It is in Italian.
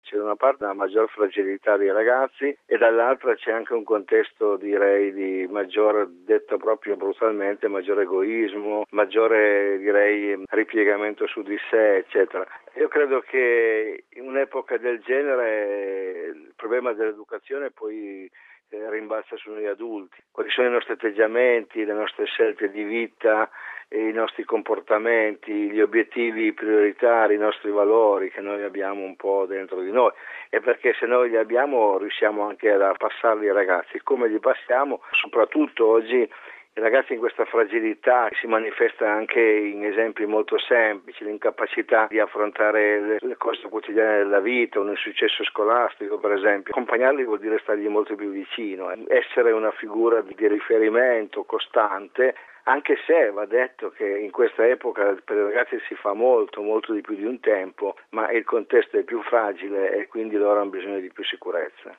C'è da una parte una maggior fragilità dei ragazzi e dall'altra c'è anche un contesto, direi, di maggior, detto proprio brutalmente, maggiore egoismo, maggiore, direi, ripiegamento su di sé, eccetera. Io credo che in un'epoca del genere il problema dell'educazione poi rimbalza su noi adulti. Quali sono i nostri atteggiamenti, le nostre scelte di vita, i nostri comportamenti, gli obiettivi prioritari, i nostri valori che noi abbiamo un po' dentro di noi, e perché se noi li abbiamo riusciamo anche a passarli ai ragazzi. Come li passiamo? Soprattutto oggi i ragazzi in questa fragilità si manifesta anche in esempi molto semplici, l'incapacità di affrontare le cose quotidiane della vita, un insuccesso scolastico per esempio. Accompagnarli vuol dire stargli molto più vicino, essere una figura di riferimento costante, anche se va detto che in questa epoca per i ragazzi si fa molto di più di un tempo, ma il contesto è più fragile e quindi loro hanno bisogno di più sicurezza.